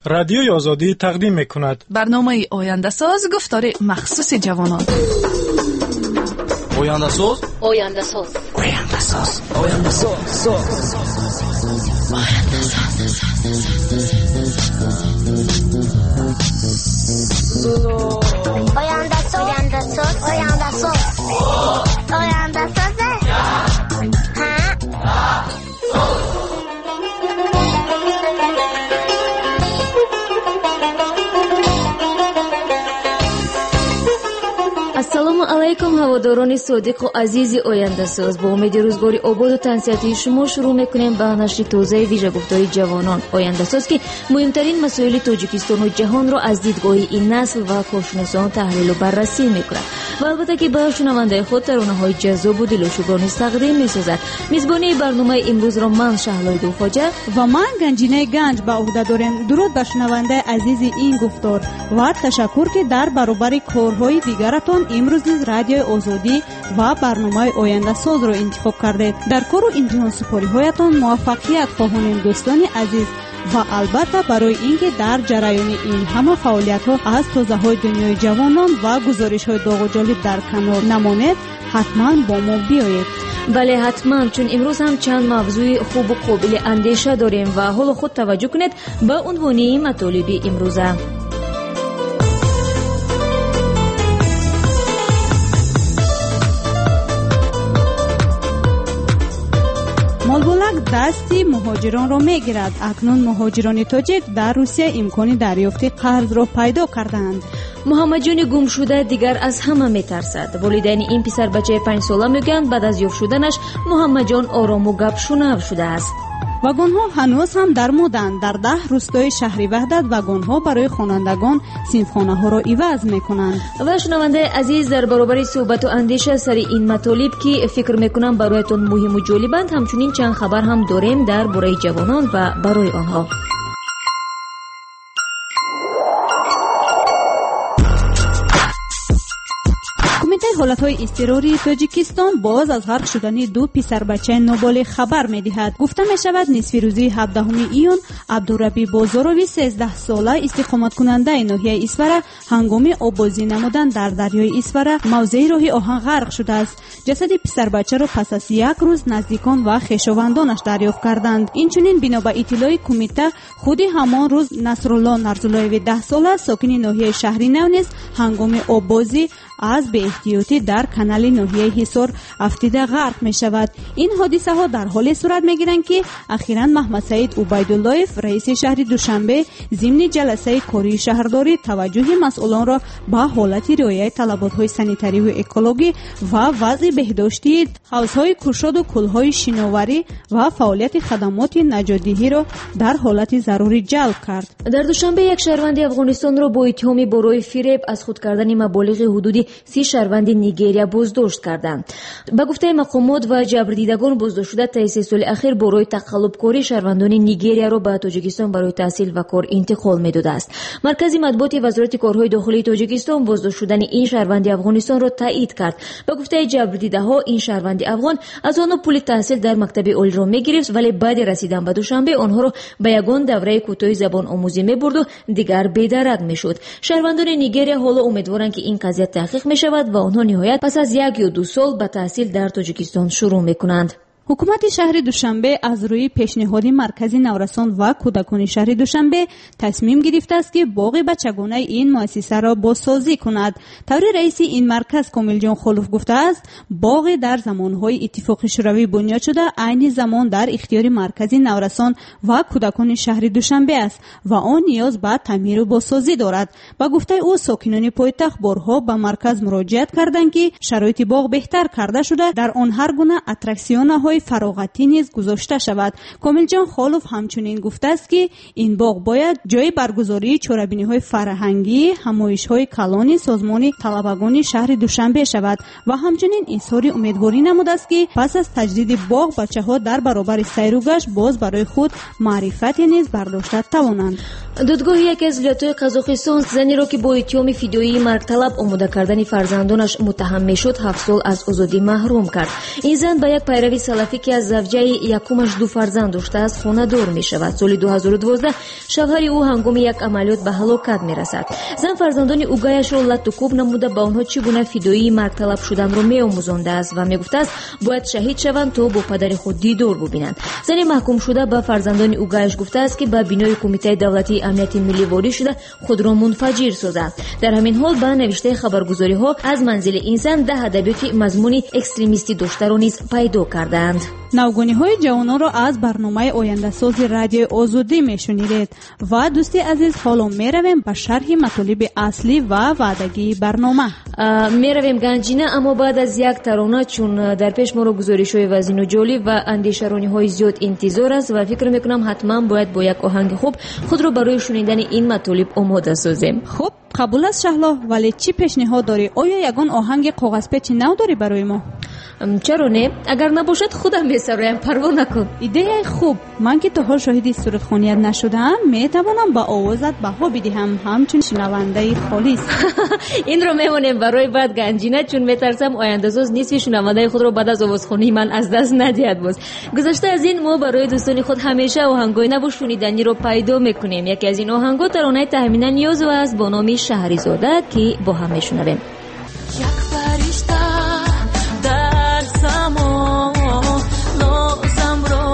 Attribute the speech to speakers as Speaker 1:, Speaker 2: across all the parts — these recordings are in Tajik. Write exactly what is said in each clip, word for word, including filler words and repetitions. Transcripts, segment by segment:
Speaker 1: رادیوی آزادی تقدیم می‌کند.
Speaker 2: برنامه آینده ساز گفتار مخصوص جوانان.
Speaker 3: آینده ساز
Speaker 4: آینده ساز
Speaker 3: آینده ساز آینده ساز
Speaker 4: آینده ساز آینده ساز آینده ساز آینده ساز
Speaker 5: ассалому алайкум ҳаводорони содиқу азизи ояндасоз, бо умеди рӯзгори ободу тансиятии шумо шурӯъ мекунем ба нашри тозаи вижагуфтори ҷавонон. Ояндасоз ки муҳимтарин масоили Тоҷикистону ҷаҳонро аз дидгоҳи ин насл ва коршиносон таҳлилу баррасӣ мекунад ва албатта ки ба шунавандаи худ таронаҳои ҷаззобу дилошӯбонис тақдим месозад. мизбонии барномаи имрӯзро ман Шаҳлоиду Хоҷа
Speaker 6: ва ман Ганҷинаи Ганҷ ба уҳда дорем. дуруд ба шунавандаи азизи ин гуфтор ва ташаккур ки дар баробари корҳои дигаратон имрӯз низ радиои озодӣ ва барномаи ояндасозро интихоб кардед. дар кору имтиҳонсупориҳоятон муваффақият хоҳонем дӯстони азиз ва албатта барои ин ки дар ҷараёни ин ҳама фаъолиятҳо аз тозаҳои дунёи ҷавонон ва гузоришҳои доғуҷолиб дар канор намонед, ҳатман бо мо биёед.
Speaker 5: бале ҳатман, чун имрӯз ҳам чанд мавзӯи хубу қобили андеша дорем ва ҳоло худ таваҷҷӯҳ кунед ба унвони матолиби имрӯза.
Speaker 6: молболак дасти муҳоҷиронро мегирад. акнун муҳоҷирони тоҷик дар Русия имкони дарёфти қарзро пайдо кардаанд.
Speaker 5: муҳаммаҷони гумшуда дигар аз ҳама метарсад. волидайни ин писарбачаи панҷсола мегӯянд баъд аз ёфт шуданаш муҳаммаҷон орому гапшунав шудааст.
Speaker 6: вагонҳо ҳанӯз ҳам дар моданд. дар даҳ рӯстои шаҳри ваҳдат вагонҳо барои хонандагон синфхонаҳоро иваз мекунанд.
Speaker 5: ва шунавандаи азиз, дар баробари суҳбату андеша сари ин матолиб ки фикр мекунам бароятон муҳиму ҷолибанд, ҳамчунин чанд хабар ҳам дорем дар бораи ҷавонон ва барои онҳо.
Speaker 6: кумитаи ҳолатҳои изтирории Тоҷикистон боз аз ғарқ шудани ду писарбачаи ноболиғ хабар медиҳад. гуфта мешавад нисфи рӯзи ҳабдаҳуми июн Абдураби Бозорови сездаҳсола истиқоматкунандаи ноҳияи Исфара ҳангоми обозӣ намудан дар дарёи Исфара мавзеи роҳи оҳан ғарқ шудааст. ҷасади писарбачаро пас аз як рӯз наздикон ва хешовандонаш дарёфт карданд. инчунин бино ба иттилои кумита, худи ҳамон рӯз Насрулло Нарзуллоеви даҳсола сокини ноҳияи шаҳри Нав низ ҳангоми обозӣ аз беэҳтиётӣ дар канали ноҳияи Ҳисор афтида ғарқ мешавад. ин ҳодисаҳо дар ҳоле сурат мегиранд ки ахиран Маҳмадсаид Убайдуллоев, раиси шаҳри Душанбе, зимни ҷаласаи кории шаҳрдорӣ таваҷҷӯҳи масъулонро ба ҳолати риояи талаботҳои санитариву экологӣ ва вазъи беҳдоштии ҳавзҳои кушоду кӯлҳои шиноварӣ ва фаъолияти хадамоти наҷотдиҳиро дар ҳолати зарурӣ ҷалб кард.
Speaker 5: дар Душанбе як шаҳрванди Афғонистонро бо иттиҳоми борои фиреб аз худ кардани маблағи ҳудуди си шаҳрванди Нигерия боздошт карданд. ба гуфтаи мақомот ва ҷабрдидагон боздоштшуда таи се соли ахир борои тақаллубкорӣ шаҳрвандони Нигерияро ба Тоҷикистон барои таҳсил ва кор интиқол медодааст. маркази матбуоти вазорати корҳои дохилии Тоҷикистон боздошт шудани ин шаҳрванди Афғонистонро таъид кард. ба гуфтаи ҷабрдидаҳо, ин шаҳрванди афғон аз оно пули таҳсил дар мактаби олиро мегирифт, вале баъди расидан ба Душанбе онҳоро ба ягон давраи кӯтоҳи забономӯзӣ мебурду, дигар бедарак мешуд. шаҳрвандони Нигерия ҳоло умедворанд ки ин қазия таҳқиқ мешавад ва онҳо ниҳоят пас аз як ё ду сол ба таҳсил дар Тоҷикистон шурӯъ мекунанд.
Speaker 6: ҳукумати шаҳри Душанбе аз рӯи пешниҳоди маркази наврасон ва кӯдакони шаҳри Душанбе тасмим гирифтааст ки боғи бачагонаи ин муассисаро бозсозӣ кунад. таври раиси ин марказ Комилҷон Холов гуфтааст, боғи дар замонҳои иттифоқи шӯравӣ бунёд шуда айни замон дар ихтиёри маркази наврасон ва кӯдакони шаҳри Душанбе аст ва он ниёз ба таъмиру бозсозӣ дорад. ба гуфтаи ӯ, сокинони пойтахт борҳо ба марказ муроҷиат карданд ки шароити боғ беҳтар карда шуда дар он ҳар гуна аттраксионаҳои фароғатӣ низ гузошта шавад. Комилҷон Холов ҳамчунин гуфтааст ки ин боғ бояд ҷои баргузории чорабиниҳои фарҳангӣ, ҳамоишҳои калони созмони талабагони шаҳри Душанбе шавад ва ҳамчунин изҳори умедворӣ намудааст ки пас аз таҷдиди боғ бачаҳо дар баробари сайру гашт боз барои худ маърифате низ бардошта тавонанд.
Speaker 5: додгоҳи яке аз вилоятҳои Қазоқистон занеро ки бо иттиҳоми фидоии маргталаб омода кардани фарзандонаш муттаҳам мешуд, ҳафт сол аз озодӣ маҳрум кард. ин зан ба як пайрави салафӣ ки аз завҷаи якумаш ду фарзанд доштааст хонадор мешавад. соли дуҳазору дувоздаҳ шавҳари ӯ ҳангоми як амалиёт ба ҳалокат мерасад. зан фарзандони угайашро латту кӯб намуда ба онҳо чӣ гуна фидоии маргталаб шуданро меомӯзондааст ва мегуфтааст бояд шаҳид шаванд то бо падари худ дидор бубинанд. зани маҳкумшуда ба фарзандони угайаш гуфтааст ки ба бинои Кумитаи давлатии амнияти миллӣ ворид шуда худро мунфаҷир созад. дар ҳамин ҳол ба навиштаи хабаргузориҳо аз манзили ин зан даҳ адабиёти мазмуни экстремистӣ доштаро низ пайдо карданд.
Speaker 6: навгониҳои ҷавононро аз барномаи ояндасози радиои озодӣ мешунидед ва дӯсти азиз ҳоло меравем ба шарҳи матолиби аслӣ ва ваъдагии барнома.
Speaker 5: меравем ганҷина, аммо баъд аз як тарона, чун дар пеш моро гузоришҳои вазину ҷолиб ва андешарониҳои зиёд интизор аст ва фикр мекунам ҳатман бояд бо як оҳанги хуб худро барои шунидани ин матолиб омода созем.
Speaker 6: хуб, қабул аст шаҳло, вале чӣ пешниҳод дорӣ? оё ягон оҳанги коғазпечи нав дорӣ барои мо?
Speaker 5: чаро не? агар набошад худам месароям, парво накун.
Speaker 6: идеяи хуб. ман ки то ҳол шоҳиди суратхоният нашудаам, метавонам ба овозат баҳо бидиҳам ҳамчун шунавандаи холис.
Speaker 5: инро мемонем барои баъд ганҷина, чун метарсам ояндасоз нисфи шунавандаи худро баъд аз овозхонии ман аз даст надиҳад. боз гузашта аз ин мо барои дӯстони худ ҳамеша оҳангҳои наву шуниданиро пайдо мекунем. яке аз ин оҳангҳо таронаи Таҳмина Ниёзова аст бо номи Шаҳризода ки бо ҳам мешунавем.
Speaker 7: як фаришта дар само лозамро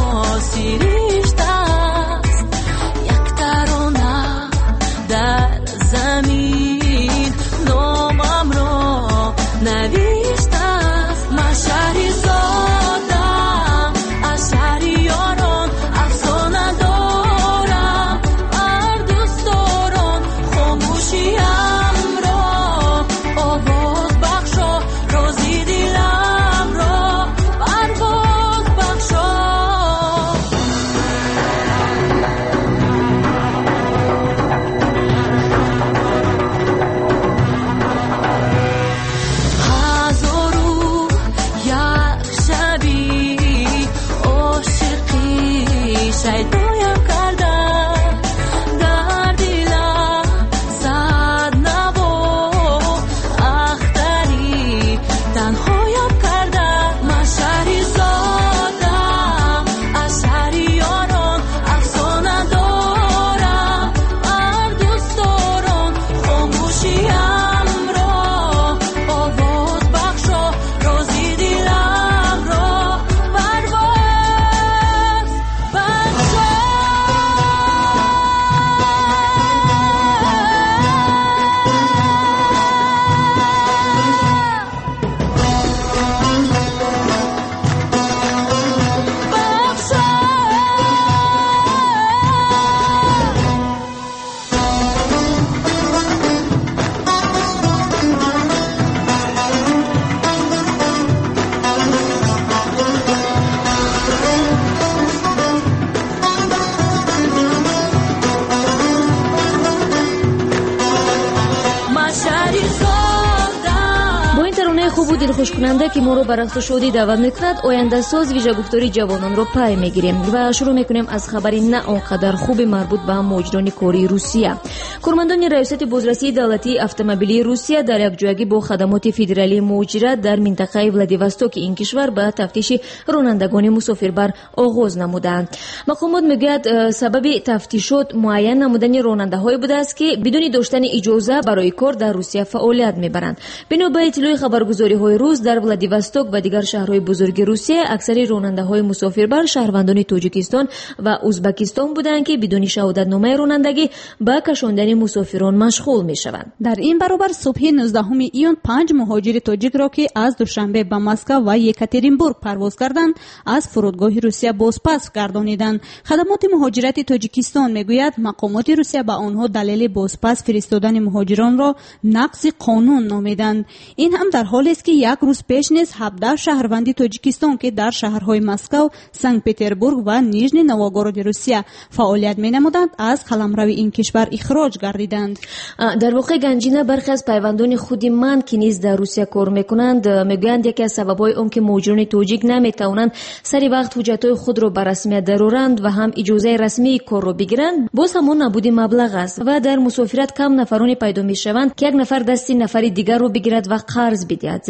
Speaker 7: сириштааст, як тарона дар замин номамро навиштааст. ман Шаҳризодам, аз шаҳри ёрон афсона дорам, ар дӯстдорон хомӯшиямро овоз бахшо, розӣ диламро парвоз бахшо. ҳазору як шаби ошиқӣ шайдоям карда, дар дилам сад наво ахтари танҳоям карда. ман Шаҳризодам, аз шаҳри ёрон афсона дорам, ар дӯстдорон хомӯшиямро овоз бахшо, розӣ диламро парвоз бахшо. ман Шаҳризодам.
Speaker 5: бо ин таронаи хубу дилхушкунанда ки моро ба рақсу шодӣ даъват мекунад, ояндасоз вижагуфтори ҷавононро пай мегирем ва шурӯъ мекунем аз хабари на он қадар хуби марбут ба муҳоҷирони кори Русия. кормандони раёсати бозрасии давлатии автомобилии Русия дар якҷоягӣ бо хадамоти федералии муҳоҷират дар минтақаи Владивостоки ин кишвар ба тафтиши ронандагони мусофирбар оғоз намуданд. мақомот мегӯяд сабаби тафтишот муайян намудани ронандаҳое будааст ки бидуни доштани иҷоза барои кор дар Русия фаъолият мебаранд. бино ба иттилои хабаргузориҳои рӯз, дар Владивосток ва дигар шаҳрҳои бузурги Русия аксари ронандаҳои мусофирбар шаҳрвандони Тоҷикистон ва Узбекистон буданд ки бидуни шаҳодатномаи ронандагӣ ба кашондани мусофирон машғул мешаванд.
Speaker 6: дар ин баробар субҳи нуздаҳуми июн панҷ муҳоҷири тоҷикро ки аз душанбе ба Москва ва Екатеринбург парвоз карданд, аз фурудгоҳи Русия бозпас гардониданд. хадамоти муҳоҷирати Тоҷикистон мегӯяд мақомоти Русия ба онҳо далели бозпас фиристодани муҳоҷиронро нақзи қонун номиданд. ин ҳам дар ҳолест ки як рӯз пеш низ ҳабдаҳ шаҳрванди Тоҷикистон ки дар шаҳрҳои Москав, Санкт-Петербург ва Нижний Новгороди Русия фаъолият менамуданд, аз қаламрави ин кишвар ихроҷ гардиданд.
Speaker 5: дар воқеъ ганҷина бархе аз пайвандони худи ман ки низ дар Русия кор мекунанд мегӯянд яке аз сабабҳои он ки муҳоҷирони тоҷик наметавонанд сари вақт ҳуҷҷатҳои худро ба расмият дароранд ва ҳам иҷозаи расмии корро бигиранд, боз ҳамон набуди маблағ аст ва дар мусофират кам нафароне пайдо мешаванд ки як нафар дасти нафари дигарро бигирад ва қарз бидиҳад.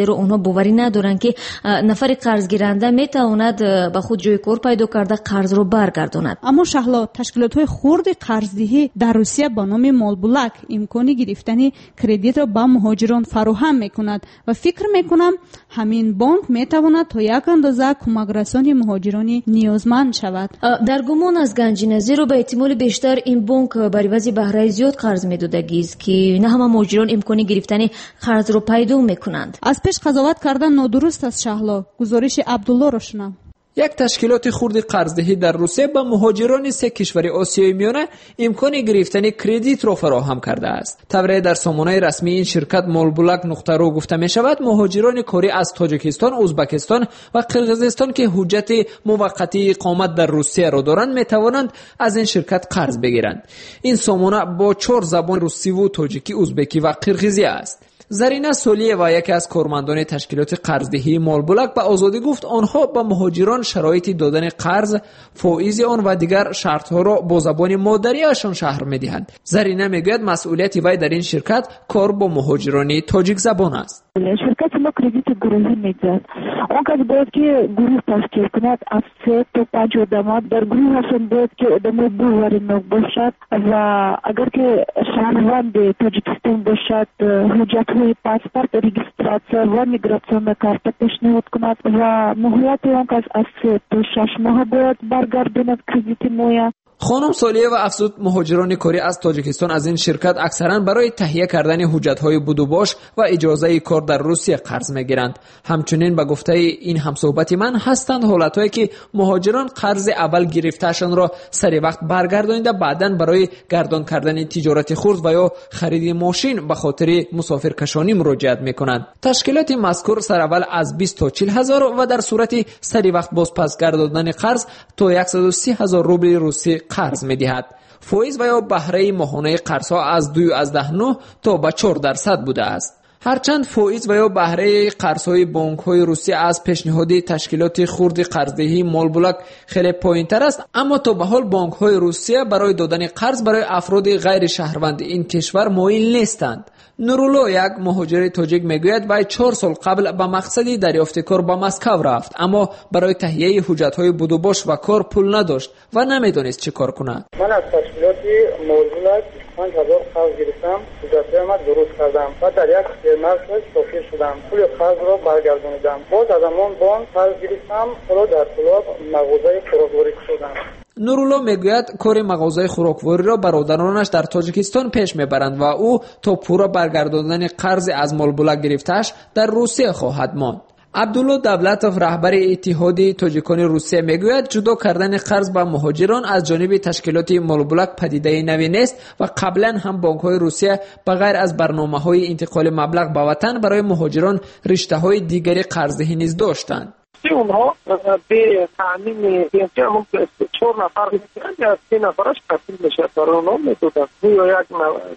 Speaker 5: زیرا اونها باوری ندارند که نفر قرض گیرنده میتواند به خود جای کار پیدا کرده قرض رو برگرداند.
Speaker 6: اما شهلا تشکیلات‌های خرد قرضدهی در روسیه با نام مالبولک امکان گرفتن کردیت را به مهاجران فراهم میکند و فکر میکنم همین بانک میتواند تا یک اندازه کمک رسانی مهاجران نیازمند شود.
Speaker 5: در گمان از گنجینه زیرا به احتمال بیشتر این بانک بر عوض بهره زیاد قرض میدادگی است که نه همه مهاجران امکان گرفتن قرض رو پیدا میکنند.
Speaker 6: از پیش قضاوت کردن نادرست است شهلا. گزارش عبدالله را شنوم.
Speaker 8: یک تشکیلات خرد قرضدهی در روسیه به مهاجران سه کشور آسیای میانه امکان گرفتن کردیت را فراهم کرده است. تبریه در سامانه رسمی این شرکت مالبولک نقطه رو گفته می شود مهاجران کاری از تاجیکستان، ازبکستان و قرقیزستان که حجت موقتی اقامت در روسیه را دارند می توانند از این شرکت قرض بگیرند. این سامانه با چهار زبان روسی و تاجیکی، ازبکی و قرقیزی است. زرینه سولیه و یکی از کارمندان تشکیلات قرضدهی مالبولک به آزادی گفت آنها به مهاجران شرایط دادن قرض، فائز آن و دیگر شرطها را با زبان مادریشان شرح می‌دهند. زرینه میگوید مسئولیت وی در این شرکت کار با مهاجران تاجیک زبان است.
Speaker 9: شرکت ما کردیت گروهی می‌دهد. اون کس باید که گروه تشکیل کند از سه تا پنج آدم در گروه هستند باید که آدم باوری باشد و اگر که شهروند تاجیکستان باشد حجت های پاسپورت، رجیستراسیون و میگراسیون کارت پیشنهاد کند و مهلت اون کس از سه تا شش ماه باید برگرداند کردیت مویا.
Speaker 8: خانم سالیه و افزود مهاجران کاری از تاجیکستان از این شرکت اکثرا برای تهیه کردن حجت‌های بدوباش و اجازه کار در روسیه قرض می‌گیرند. همچنین به گفته این همصحبت من هستند حالت‌هایی که مهاجران قرض اول گرفتهشان را سری وقت برگردانیده بعداً برای گردان کردن تجارت خرد و یا خرید ماشین به خاطر مسافرکشانی مراجعت می‌کنند. تشکیلات مذکور سر اول از بیست تا چهل هزار و در صورت سری وقت بازپس گرداندن قرض تا صد و سی هزار روبل روسی قرض می‌دهد. فایز و یا بهره ماهانه قرض‌ها از دو از ده نه تا به چهار درصد بوده است. هرچند فایز و یا بهره قرض‌های بانک‌های روسیه از پیشنهاد تشکیلات خرد قرضدهی مالبولک خیلی پایین‌تر است، اما تا به حال بانک‌های روسیه برای دادن قرض برای افراد غیر شهروند این کشور مایل نیستند. نورولو یک مهاجر تاجیک میگوید وی چهار سال قبل به مقصدی دریافت کار به مسکو رفت، اما برای تهیه حجت‌های بدوباش و کار پول نداشت و نمیدانست چه کار کند.
Speaker 10: من از تشکیلات مالبولک پنج هزار قرض گرفتم، حجت‌های من درست کردم و در یک مرکز سفیر شدم. پول قرض را برگردانیدم. باز از همان بانک قرض گرفتم، حالا در طلاب مغازه خوراکواری شدم.
Speaker 8: نورولو میگوید کار مغازه خوراکواری را برادرانش در تاجیکستان پیش میبرند و او تا پورا برگرداندن قرض از مالبولک گرفتهش در روسیه خواهد ماند. عبدالله دولتوف رهبر اتحاد تاجیکان روسیه میگوید جدا کردن قرض به مهاجران از جانب تشکیلات مالبولک پدیده نوی نیست و قبلا هم بانک‌های روسیه بغیر از برنامه‌های انتقال مبلغ به وطن برای مهاجران رشته‌های دیگری قرضدهی نیز داشتند.
Speaker 10: اونها به تعمیم بیانچه همون چهار نفر میگیرند یا سه نفرش کفیل میشه برای اونها میدودن یا یک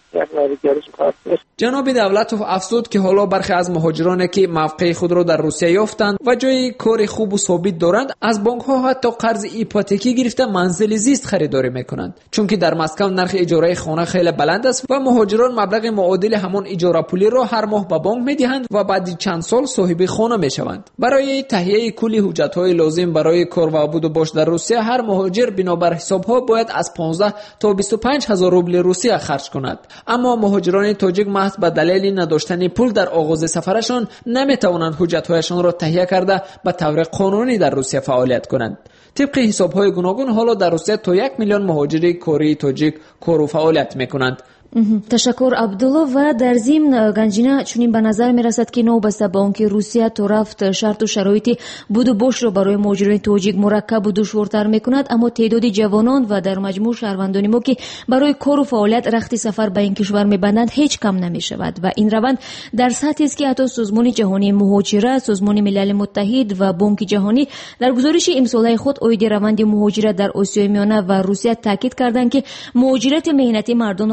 Speaker 10: نویگرش خواهد.
Speaker 8: جناب دولتوف افزود که حالا برخی از مهاجرانی که موقع خود را در روسیه یافتند و جای کار خوب و ثابت دارند از بانک ها حتی قرض ایپوتکی گرفته منزل زیست خریداری میکنند، چون که در مسکو نرخ اجاره خانه خیلی بلند است و مهاجران مبلغ معادل همان اجاره پولی را هر ماه به بانک میدهند و بعد چند سال صاحب خانه میشوند. برای تهیه کلی حجت‌های لازم برای کار و بود و باش در روسیه هر مهاجر بنابر حساب‌ها باید از پانزده تا بیست و پنج هزار روبل روسیه خرج کند، اما مهاجران تاجیک محض به دلیل نداشتن پول در آغاز سفرشان نمیتوانند حجت‌هایشان را تهیه کرده به طور قانونی در روسیه فعالیت کنند. طبق حساب‌های گوناگون حالا در روسیه تا یک میلیون مهاجر کاری تاجیک کار و فعالیت میکنند.
Speaker 5: تشکر عبدالله. و در ضمن گنجینه چنین به نظر می رسد که نوبسته با آنکه روسیه تا رفت شرط و شرایط بود و باش را برای مهاجران تاجیک مرکب و دشوارتر می کند، اما تعداد جوانان و در مجموع شهروندان ما که برای کار و فعالیت رخت سفر به این کشور می بندند هیچ کم نمی شود و این روند در سطحی است که حتی سازمان جهانی مهاجرت، سازمان ملل متحد و بانک جهانی در گزارش امساله خود عاید روند مهاجرت در آسیای میانه و روسیه تاکید کردند که مهاجرت مهنتی مردان را در تاجیک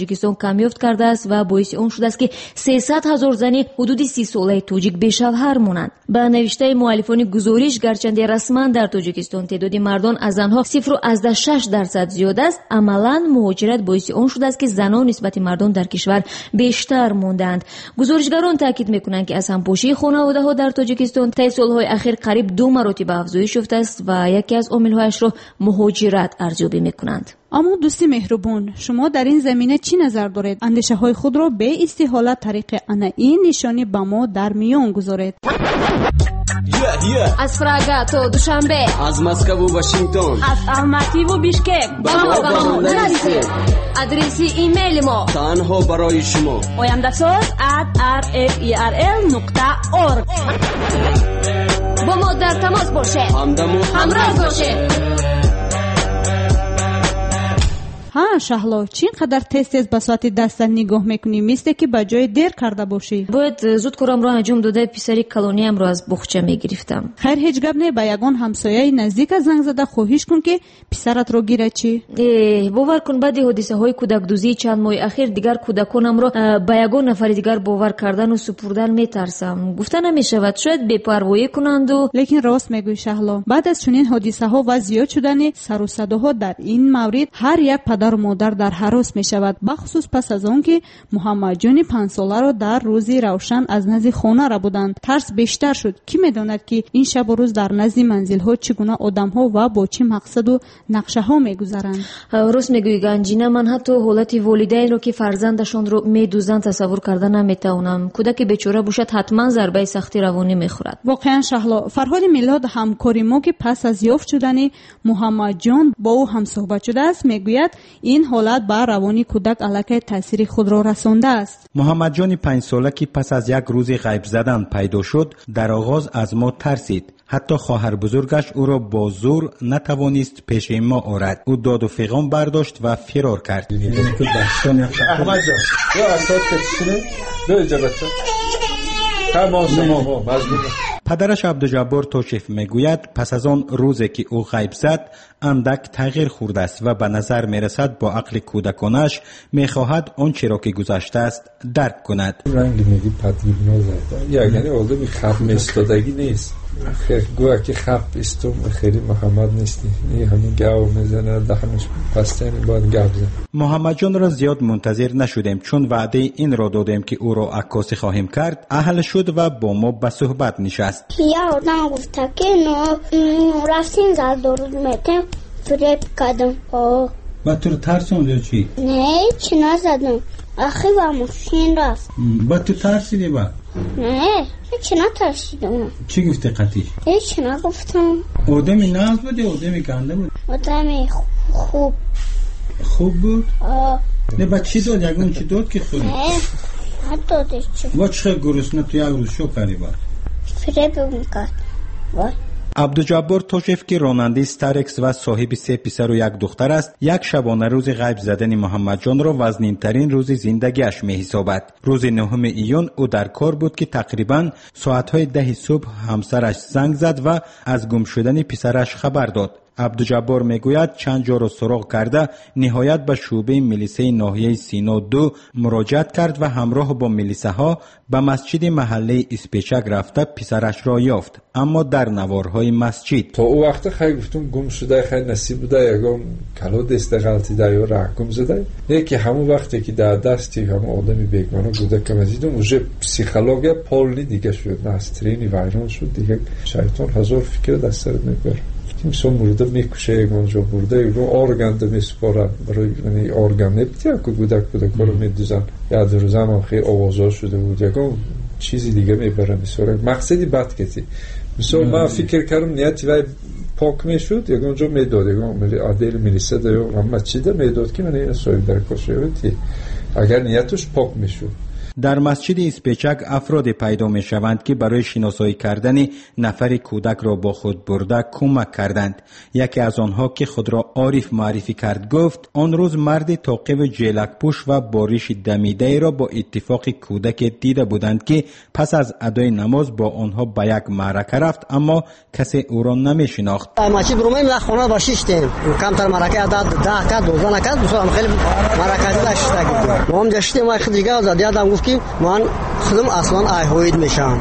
Speaker 5: توجیکستان کمیافت کرده است و باعث اون شده است که سیصد هزار زن حدود سی ساله توجیک بی‌شوهر مانند. به نوشته مؤلفان گزارش گرچند رسما در توجیکستان تعداد مردان از زنها صفر و از شش درصد زیاد است، عملاً مهاجرت باعث اون شده است که زنان نسبت مردان در کشور بیشتر ماندند. گزارشگران تاکید میکنند که از همپوشی خانواده ها در توجیکستان طی سالهای اخیر قریب دو مراتب افزایش یافته است و یکی از عامل‌هایش را مهاجرت ارزیابی میکنند.
Speaker 6: اما دوستی مهربان، شما در این زمینه چی نظر دارید؟ اندیشه های خود را به استحالت طریق انا این نشانی به ما در میان گذارید.
Speaker 11: yeah, yeah.
Speaker 12: از پراگ تا دوشنبه،
Speaker 11: از مسکو و واشنگتن،
Speaker 12: از الماتی و بیشکک با ما با ما نرسید. ادرسی ایمیل ما
Speaker 11: تنها برای شما
Speaker 12: oyandasaz at r f e r l نقطه org. با ما در تماس باشید، همراه باشید.
Speaker 6: ها شهلا، چین قدر تست تست به ساعت دست نگاه میکنی؟ مثل که به جای دیر کرده باشی.
Speaker 5: باید زود کارم را انجام داده پسری کلونیم را از بخچه میگرفتم.
Speaker 6: خیر هیچ گپ نه، به یگان همسایه نزدیک زنگ زده خواهش کن که پسرت را گیره چی.
Speaker 5: اه باور کن بعد حادثه های کودک دوزی چند ماه اخیر دیگر کودکانم را به یگان نفر دیگر باور کردن و سپردن میترسم. گفتن نمیشود شاید بی‌پروایی کنند و
Speaker 6: لیکن راست میگوی شهلا، بعد از چنین حادثه ها و زیاد شدن سر و صداها در این مورد هر یک پدر و مادر در هراس می شود، بخصوص پس از آن که محمد جان پنج ساله را در روزی روشن از نزد خانه را بودند. ترس بیشتر شد. کی می داند که این شب و روز در نزد منزل ها چگونه آدم ها و با چه مقصد و نقشه ها می گذرند.
Speaker 5: راست میگویی گنجینه، من حتی حالت والدین رو که فرزندشان رو می دوزند تصور کردن نمی توانم. کودک بیچاره باشد حتما ضربه سختی روانی می خورد.
Speaker 6: واقعا شهلا، فرهاد میلاد همکاری ما که پس از یافت شدن محمد جان با او هم صحبت شده است میگوید این حالت بر روانی کودک علیه تاثیر خود را رسانده است.
Speaker 13: محمد جان پنج ساله که پس از یک روز غیب زدن پیدا شد در آغاز از ما ترسید. حتی خواهر بزرگش او را با زور نتوانست پیش ما آورد. او داد و فغان برداشت و فرار کرد.
Speaker 14: احمد جان یا اساس کشونه دو اجابت تمام شما مزبور.
Speaker 13: پدرش عبدالجبار توشیف میگوید پس از آن روزی که او غیب زد اندک تغییر خورده است و به نظر میرسد با عقل کودکانش میخواهد آنچه را که گذشته است درک کند.
Speaker 14: رنگ میگی پدیب نزد یعنی آدمی خب میستادگی نیست. خیر گویا که خب استم خیلی محمد نیستی. این همین گاو میزنه دهنش پستنی باید گاو بزنه.
Speaker 13: محمد جان را زیاد منتظر نشدیم چون وعده این را دادیم که او را عکاسی خواهیم کرد. اهل شد و با ما به صحبت نشست.
Speaker 4: یا آدم گفته که نو رفتیم زد درود میتیم فریب کردم.
Speaker 13: با تو ترسوندی چی؟
Speaker 4: نه چی نزدم. آخی با ماشین رفت.
Speaker 13: با تو ترسیدی با؟
Speaker 4: نه چی نترسیدم.
Speaker 13: چی گفتی قطیش؟
Speaker 4: هیچ نگفتم.
Speaker 13: آدمی ناز بودی آدمی گنده بود؟
Speaker 4: آدمی خوب.
Speaker 13: خوب بود؟
Speaker 4: آه.
Speaker 13: نه با چی داد؟ یکون چی داد که خوری؟
Speaker 4: نه ندادش چی.
Speaker 13: با چه گرسنه تو یک روز شو کردی با؟
Speaker 4: فریب میکرد. وای.
Speaker 13: عبدالجبار توشیف که راننده استارکس و صاحب سه پسر و یک دختر است یک شبانه روز غیب زدن محمد جان را وزنین ترین روز زندگیش می حسابد. روز نهم ایون او در کار بود که تقریبا ساعتهای ده صبح همسرش زنگ زد و از گم شدن پسرش خبر داد. عبدالجبار میگوید چند جا را سراغ کرده نهایت به شعبه ملیسه ناحیه سینا دو مراجعت کرد و همراه با ملیسه ها به مسجد محله اسپیچک رفته پسرش را یافت اما در نوارهای مسجد.
Speaker 14: تا او وقت خیلی گفتم گم شده خیلی نصیب بوده یکم کلو دست غلطی ده یا رحکم زده یکی همون وقتی که در دستی همون آدمی بیگمانه بوده که مزیدم اوژه پسیخولوژی پولی دیگه شد نسترینی ویران شد دیگه شیطان هزار فکر دست سرت میبره. اینسان مرده میکشه یک منجا برده یک ارگان ده میسپاره برای یعنی ارگان نبتی که کودک کودک رو میدوزن یاد روزم هم خیلی آوازا شده بود یکم چیزی دیگه میبره میسوره مقصدی بد کتی مثلا من فکر کردم نیتی وای پاک میشد یک اونجا میداد یک اون عادل میلیسه ده یا همه چی ده میداد که من این سوی در کشه اگر نیتش پاک میشد
Speaker 13: در مسجد اسپیچک افراد پیدا می شوند که برای شناسایی کردن نفر کودک را با خود برده کمک کردند. یکی از آنها که خود را عارف معرفی کرد گفت آن روز مرد تاقب جیلک پوش و باریش دمیده را با اتفاق کودک دیده بودند که پس از ادای نماز با آنها به یک معرکه رفت، اما کسی او را نمی شناخت.
Speaker 15: مسجد رومی ما خونه باشیشتیم کمتر معرکه داد ده که دوزده نکرد دوستان خیلی معرکه داشت. ما هم داشتیم وقت دیگه از دیادم گفت که من خودم اصلا ایهوید میشم.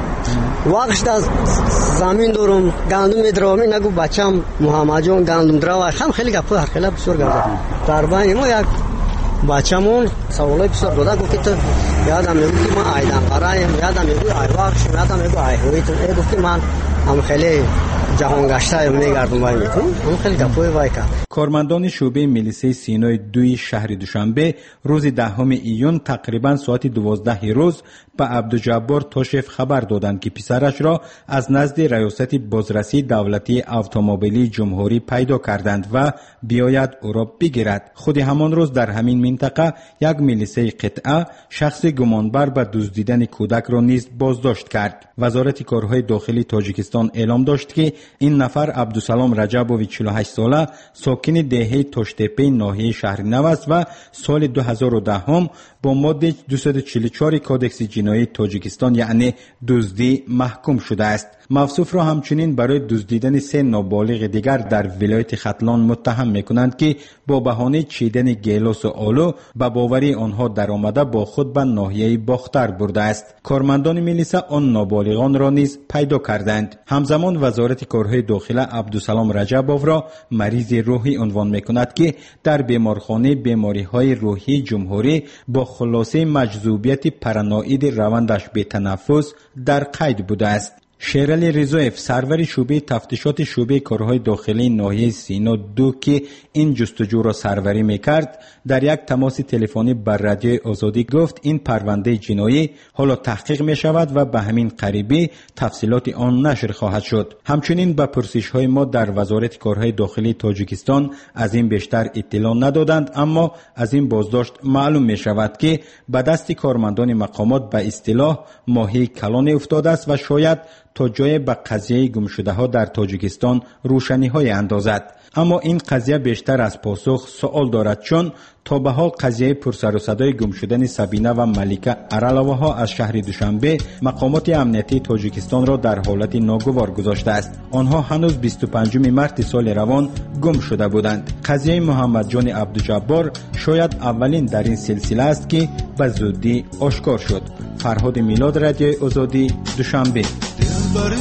Speaker 15: وقت از زمین دورم گندم میدروم نگو بچم محمد جان گندم دروا هم خیلی گپ خیلی بسیار گفت. در بین ما یک بچه‌مون سوالای بسیار داده گفت تو یادم میاد که ما ایدان قرایم یادم میاد ایواش یادم میاد ایهوید گفت که من هم خیلی جهان گشته میگردم وای میکنم هم خیلی گپای وای کرد.
Speaker 13: کارمندان شعبه میلیسه سینای دوی شهر دوشنبه روز دهم ایون تقریبا ساعت دوازده روز به عبدالجبار توشف خبر دادند که پسرش را از نزد ریاست بازرسی دولتی اتومبیلی جمهوری پیدا کردند و بیاید او را بگیرد. خود همان روز در همین منطقه یک میلیسه قطعه شخص گمانبر به دزدیدن کودک را نیز بازداشت کرد. وزارت کارهای داخلی تاجیکستان اعلام داشت که این نفر عبدالسلام رجبوی چهل و هشت ساله ساکن دهه تاشتپه ناحیه شهر نو است و سال دو هزار و ده هم با ماده دویست و چهل و چهار کودکس جنایی تاجیکستان یعنی دزدی محکوم شده است. موصوف را همچنین برای دزدیدن سه نابالغ دیگر در ولایت ختلان متهم میکنند که با بهانه چیدن گیلاس و آلو به باوری آنها در آمده با خود به ناحیه باختر برده است. کارمندان میلیسه آن نابالغان را نیز پیدا کردند. همزمان وزارت کارهای داخلی عبدالسلام رجبوف را مریض روحی عنوان میکند که در بیمارخانه بیماری های روحی جمهوری با خلاصه مجذوبیت پرانوئید روندش به تنفس در قید بوده است. شیرعلی رضایف سرور شعبه تفتیشات شعبه کارهای داخلی ناحیه سینا دو که این جستجو را سروری میکرد در یک تماس تلفنی بر رادیو آزادی گفت این پرونده جنایی حالا تحقیق می شود و به همین قریبی تفصیلات آن نشر خواهد شد. همچنین به پرسش های ما در وزارت کارهای داخلی تاجیکستان از این بیشتر اطلاع ندادند، اما از این بازداشت معلوم می شود که به دست کارمندان مقامات به اصطلاح ماهی کلان افتاده است و شاید تا جای به قضیه گمشده ها در تاجیکستان روشنی های اندازد. اما این قضیه بیشتر از پاسخ سوال دارد، چون تا به حال قضیه پرسر و صدای گم شدن سبینه و ملیکه ارالوه ها از شهر دوشنبه مقامات امنیتی تاجیکستان را در حالت ناگوار گذاشته است. آنها هنوز بیست و پنجم مارس سال روان گم شده بودند. قضیه محمد جان عبدالجبار شاید اولین در این سلسله است که به زودی آشکار شد. فرهاد میلاد، رادیو آزادی، دوشنبه.
Speaker 16: دلبر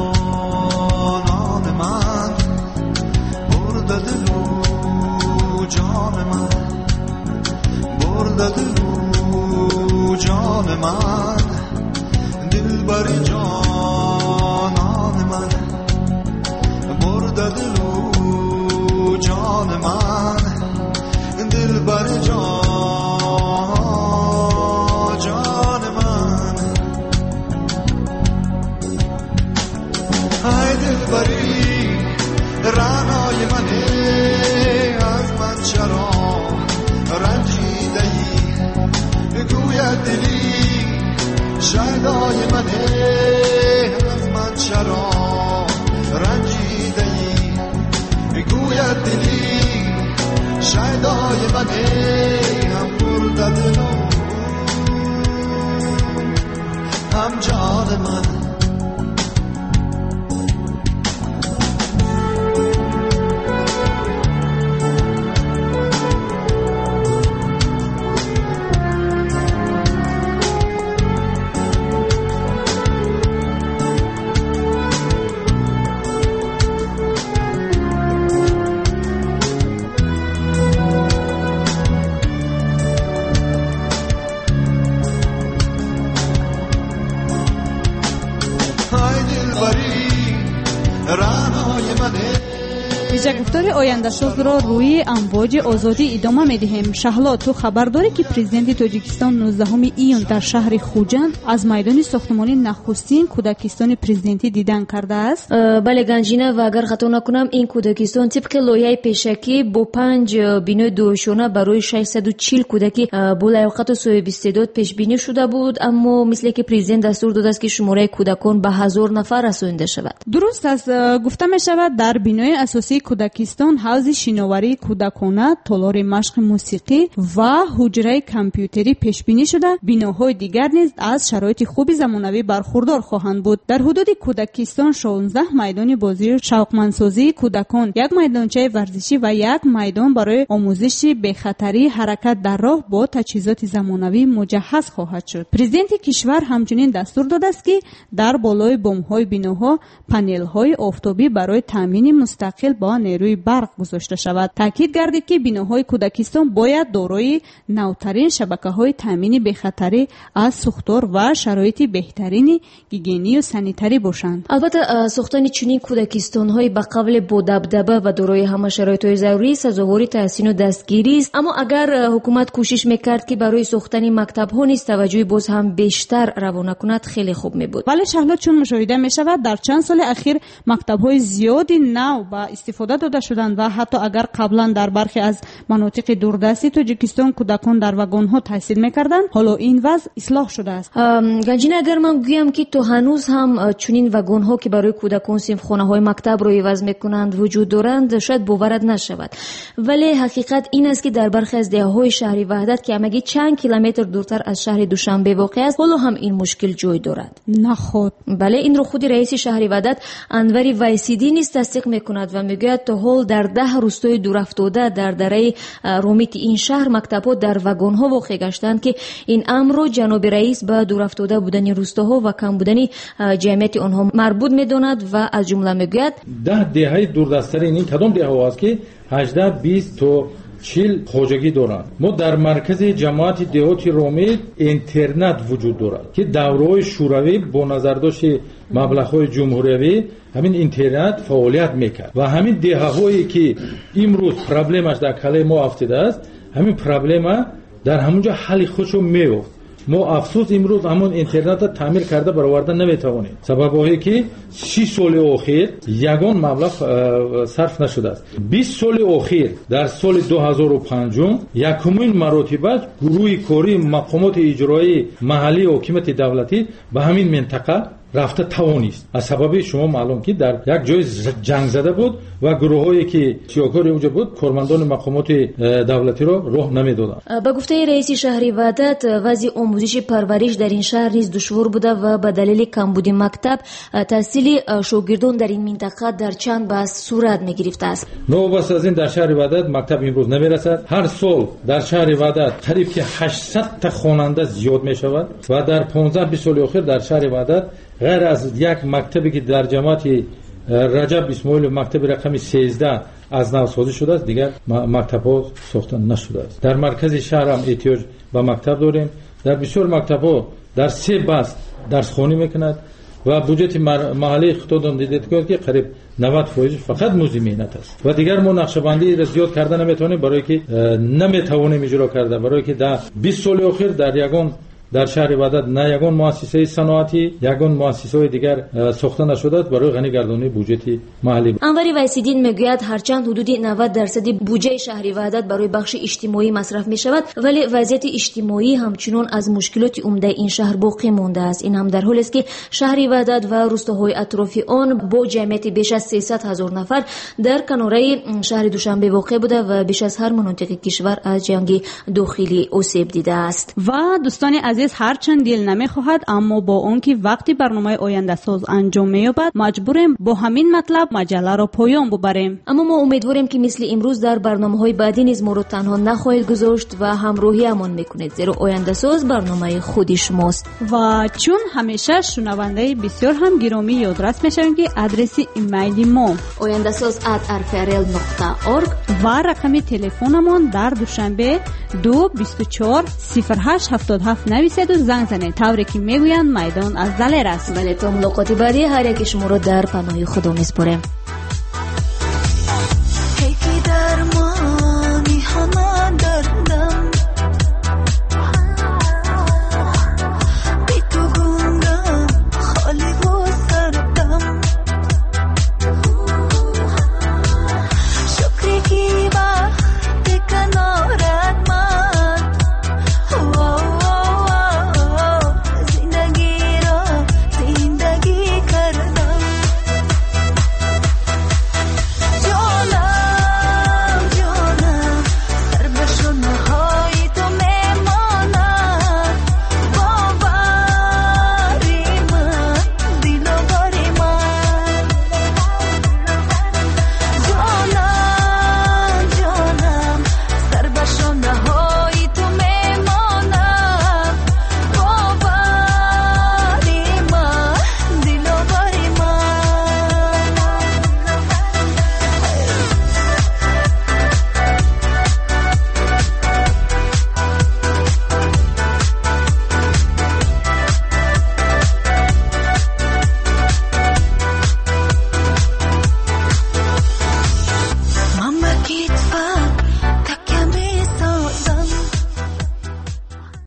Speaker 16: جانان من برده دلو جان من برده دلو جان من دلبر جانان من برده دلو جان من دلبر جان جان من ای دلبری رعنای منه از من چرا رنجیده ای گوید دلی شهدای منه از من چرا رنجیده ای گوید دلی شهدای منه هم برده دلو هم جان من
Speaker 6: گفتار آینده ساز را روی امواج آزادی ادامه می‌دهیم. شهلا، تو خبر داری که پرزیدنت تاجیکستان نوزدهم ایون در شهر خوجند از میدان ساختمان نخستین کودکستان پرزیدنتی دیدن کرده است؟
Speaker 5: بله گنجینه، و اگر خطا نکنم این کودکستان طبق لایحه پیشکی با پنج بینای دوشانه برای ششصد و چهل کودکی با لیاقت و صاحب استعداد پیش بینی شده بود، اما مثل که پرزیدنت دستور داده است که شماره کودکان به هزار نفر رسانیده شود.
Speaker 6: درست است. گفته می شود در بینای اساسی کودکستان حوض شناوری کودکانه، تالار مشق موسیقی و حجره کامپیوتری پیش بینی شده. بیناهای دیگر نیز از شرایط خوب زمانوی برخوردار خواهند بود. در حدود کودکستان شانزده میدان بازی شوقمندسازی کودکان، یک میدانچه ورزشی و یک میدان برای آموزش بخطری حرکت در راه با تجهیزات زمانوی مجهز خواهد شد. پرزیدنت کشور همچنین دستور داده است که در بالای بام‌های بیناها پنل‌های آفتابی برای تامین مستقل با نیروی برق گذاشته شود. تاکید گردید که بیناهای کودکستان باید دارای نوترین شبکه‌های تامین بخطری از ساختار و شرایط بهترین گیگینی و سانیتری باشند.
Speaker 5: البته ساختن چنین کودکستان‌های با قبل با دبدبه و دارای همه شرایط‌های ضروری سزاوار تحسین و دستگیری است، اما اگر حکومت کوشش می‌کرد که برای ساختن مکتب‌ها نیز توجه باز هم بیشتر روانه کند خیلی خوب می‌بود.
Speaker 6: ولی شهلا، چون مشاهده می‌شود در چند سال اخیر مکتب‌های زیادی نو با استفاده داده شدند و حتی اگر قبلا در برخی از مناطق دوردستی تاجیکستان کودکان در واگن‌ها تحصیل می‌کردند، حالا این وضع اصلاح شده است.
Speaker 5: گنجینه، اگر من گویم که تو هنوز هم چنین واگن‌ها که برای کودکان صنفخانه‌های مکتب رو عوض می‌کنند وجود دارند، شاید باورت نشود، ولی حقیقت این است که در برخی از دهه‌های شهر وحدت که همگی چند کیلومتر دورتر از شهر دوشنبه واقع است، حالا هم این مشکل جای دارد.
Speaker 6: نه خود.
Speaker 5: بله، این رو خود رئیس شهر وحدت انوری ویسیدی نیز تصدیق می‌کند و میگوید تا حال در ده روستای دورافتاده در دره رومیت این شهر مکتب‌ها در واگن‌ها واقع گشتند که این امر رو جناب رئیس به دورافتاده بودن روستاها و کم بودن جمعیت آنها مربوط می‌داند و از جمله میگوید
Speaker 17: ده دهه دوردستتر این کدام دهه است که هجده بیست تا چهل خوجگی دارند. ما در مرکز جماعت دهات رومیت اینترنت وجود دارد که دوره‌های شوروی با نظرداشت مبلغ‌های جمهوریوی همین اینترنت فعالیت میکرد و همین دهه‌هایی که امروز پرابلمش در کله ما افتاده است، همین پرابلم در همونجا حل خودشو می‌یافت. ما افسوس امروز همون اینترنت را تعمیر کرده برآوردن نمیتوانیم. سببی که شش سال اخیر یگان مبلغ صرف نشده است. بیست سال اخیر در سال دو هزار و پنج یکمین مرتبه گروه کاری مقامات اجرایی محلی و حکومت دولتی به همین منطقه رفته توانست. از سبب شما معلوم که در یک جای جنگ زده بود و گروهایی که سیاکاری اونجا بود کارمندان مقامات دولتی را راه نمیدادند.
Speaker 5: با گفته رئیس شهر وحدت وضع آموزش پرورش در این شهر نیز دشوار بوده و به دلیل کمبود مکتب تحصیل شاگردان در این منطقه در چند بحث صورت میگرفته است.
Speaker 17: نوبت از این در شهر وحدت مکتب امروز نمیرسد. هر سال در شهر وحدت قریب که هشتصد تا خواننده زیاد میشود و در پانزده بیست سال اخیر در شهر وحدت غیر از یک مکتبی که در جماعت رجب اسماعیل مکتب رقم سیزده از نو سازی شده است، دیگر مکتب‌ها ساخته نشده است. در مرکز شهر هم احتیاج به مکتب داریم. در بسیار مکتب‌ها در سه بست درسخوانی میکند و بودجت محلی خودتون دیدید که قریب نود درصد فقط موزی مهنت است و دیگر ما نقشه‌بندی را زیاد کرده نمیتونیم برای که نمیتوانیم اجرا کرده، برای که در بیست سال اخیر در یگان در شهر وحدت نه یگان مؤسسه صنعتی یگان مؤسسه‌های دیگر ساخته نشده است برای غنی گردانی بودجت محلی.
Speaker 5: انوری ویسیدین میگوید هرچند حدود نود درصد بودجه شهر وحدت برای بخش اجتماعی مصرف می شود، ولی وضعیت اجتماعی همچنان از مشکلات عمده این شهر باقی مانده است. این هم در حالی است که شهر وحدت و روستاهای اطراف آن با جمعیت بیش از سیصد هزار نفر در کناره شهر دوشنبه واقع بوده و بیش از هر مناطق کشور از جنگ داخلی آسیب دیده است.
Speaker 6: و دوستان عزیز، هرچند دل نمیخواهد اما با اون که وقتی برنامه آینده ساز انجام مییابد مجبوریم با همین مطلب مجله را پایان ببریم.
Speaker 5: اما ما امیدواریم که مثل امروز در برنامه‌های بعدی نیز ما رو تنها نخواهید گذاشت و همراهی امان میکنید، زیرا آینده ساز برنامه خودی شماست.
Speaker 6: و چون همیشه شنونده بسیار هم گرامی یادرس میشویم که آدرس ایمیل ما
Speaker 5: آینده ساز ات آر پی ار ال نقطه اورگ
Speaker 6: و رقم تلفنمان در دوشنبه دو بیست و چهار صفر هشت هفتاد و هفت نویسید و زنگ زنید. طوری که میگویند میدان از دلیر است.
Speaker 5: ولی تا ملاقات بعدی هر یک شما را در پناه خدا میسپاریم.